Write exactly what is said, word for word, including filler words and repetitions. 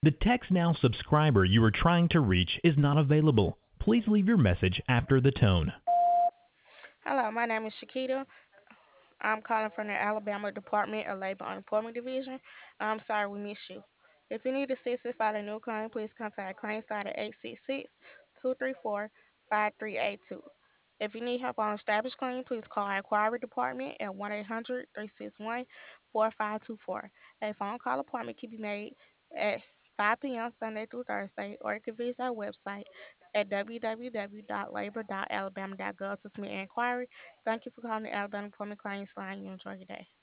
The TextNow subscriber you are trying to reach is not available. Please leave your message after the tone. Hello, my name is Shakita. I'm calling from the Alabama Department of Labor Unemployment Division. I'm sorry we missed you. If you need assistance filing a new claim, please contact ClaimSide at eight six six, two three four, five three eight two. If you need help on established claim, please call our inquiry department at one eight hundred, three six one, four five two four. A phone call appointment can be made at five p m. Sunday through Thursday, or you can visit our website at w w w dot labor dot alabama dot gov to submit an inquiry. Thank you for calling the Alabama Employment Claims Line. You enjoy your day.